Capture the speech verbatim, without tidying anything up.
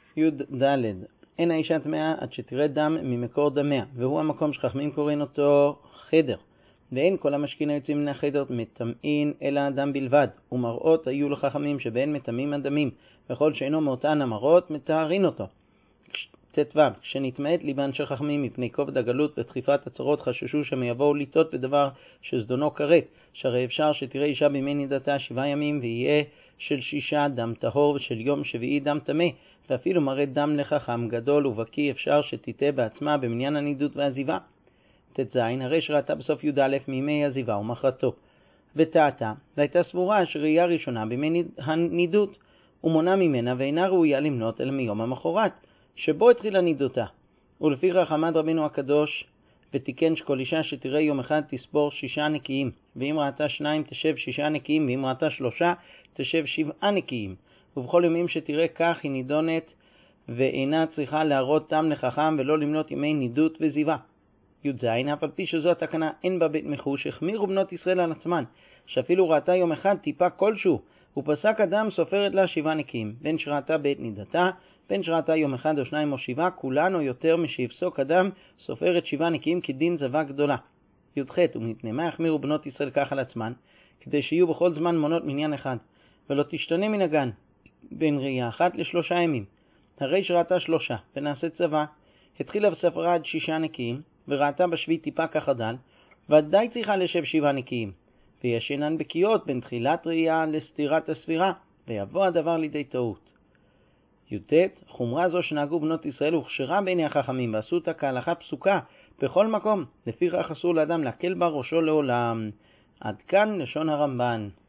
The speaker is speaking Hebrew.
י"ד אין האישה טמאה עד שתרד דם ממקור דמיה, והוא המקום שחכמים קוראים אותו חדר. ואין כל המשכין היוצאים מן החדר מטמאין אלא הדם בלבד, ומראות היו לחכמים שבהן מטמאים הדמים, וכל שאינו מאותן המראות מטהרין אותו. ט"ו כשנתמעט ליבן של חכמים מפני כובד הגלות ודחיפת הצרות, חששו שהם יבואו לטעות בדבר שזדונו כרת, שהרי אפשר שתראה אישה בימי נידתה שבעה ימים ויהיה של שישה דם טהור ושל יום שביעי דם טמא, ואפילו מראה דם לחכם גדול ובקי אפשר שתיתה בעצמה במניין הנידות והזיבה. ט"ז הרי שראתה בסוף י"א מימי הזיבה ומחרתו וטעתה, והייתה סבורה שראייה ראשונה בימי הנידות ומונה ממנה ואינה ראויה למנות אלא מיום המחרת שבו התחילה נידותה. ולפיכך עמד רבינו הקדוש ותיקן שכל אישה שתראה יום אחד תספור שישה נקיים, ואם ראתה שניים תשב שישה נקיים, ואם ראתה שלושה תשב שבעה נקיים, ובכל ימים שתראה כך היא נידונת ואינה צריכה להראות דם לחכם ולא למנות ימי נידות וזיבה. י"ז אף על פי שזו התקנה אין בה בית מחוש, החמירו בנות ישראל על עצמן, שאפילו ראתה יום אחד טיפה כלשהו ופסק אדם סופרת לה שבעה נקיים, בין שראתה בית נידתה בין שראתה יום אחד או שניים או שבעה, כולן או יותר משהפסוק אדם סופרת שבעה נקיים כדין זבה גדולה. י"ח ומפני מה החמירו בנות ישראל כך על עצמן, כדי שיהיו בכל זמן מונות מניין אחד, ולא תשתנה מנהגן בין ראייה אחת לשלושה ימים. הרי שראתה שלושה ונעשה צבא, התחילה בספרה עד שישה נקיים, וראתה בשביעי טיפה כחדל, ודאי צריכה לשב שבעה נקיים, ויש אינן בקיאות בין תחילת ראייה לסתירת הספירה, ויבוא הדבר לידי טעות. י"ט חומרה זו שנהגו בנות ישראל הוכשרה בעיני החכמים ועשו אותה כהלכה פסוקה בכל מקום, לפיכך אסור לאדם להקל בה ראשו לעולם. עד כאן לשון הרמב"ן.